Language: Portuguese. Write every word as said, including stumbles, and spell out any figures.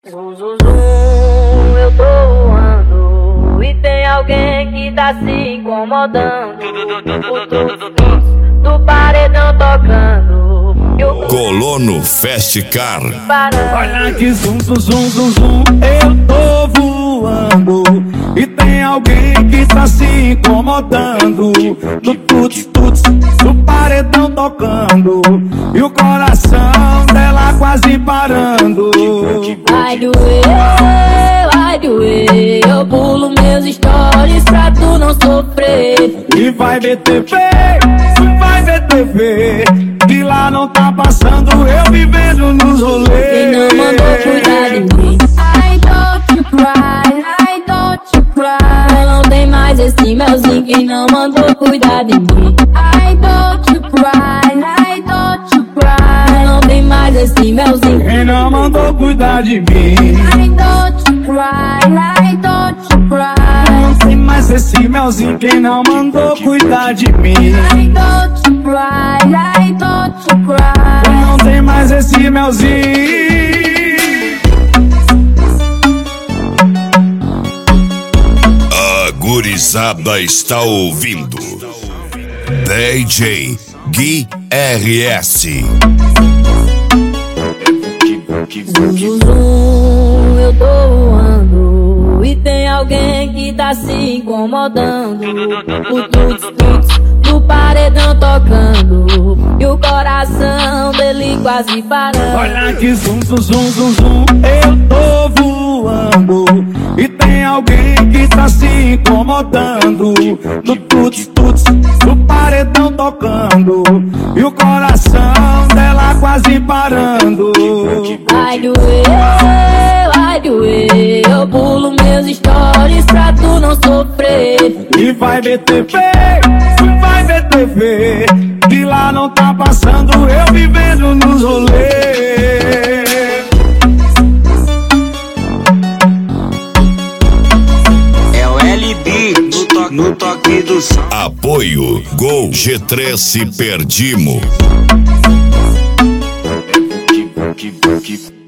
Zum, zum, zum, eu tô voando e tem alguém que tá se incomodando. O tuts do paredão tocando e o Colono Fast Car. Olha que zum, zum, zum, zum, zum, eu tô voando e tem alguém que tá se incomodando. No tuts, tuts, do paredão tocando e o coração dela quase parando. Vai doer, vai doer, eu pulo meus stories pra tu não sofrer. E vai ver T V, vai ver T V, de lá não tá passando eu vivendo nos rolês. Quem não mandou cuidar de mim? I don't you cry, I don't you cry. Não tem mais esse melzinho, quem não mandou cuidar de mim? I don't you cry, I don't you cry. Não tem mais esse melzinho, quem não mandou cuidar de mim? I don't you cry, I don't you cry. Não tem mais esse melzinho, quem não mandou cuidar de mim? I don't you cry, I don't you cry. Não tem mais esse melzinho. A gurizada está ouvindo D J Gui R S. Zum, zum, zum, eu tô voando e tem alguém que tá se incomodando. O tuts, tuts do paredão tocando e o coração dele quase parando. Olha que zum, zum, zum, zum, zum, eu tô voando e tem alguém que tá se incomodando. No tuts, tuts, do paredão tocando e o coração dela quase parando. Vai doer, vai doer, eu pulo meus stories pra tu não sofrer. E vai ver T V, vai ver T V, de lá não tá passando eu vivendo nos rolês. É o L B no, to no toque do som. Apoio Gol G três se perdimo. Keep, keep, keep.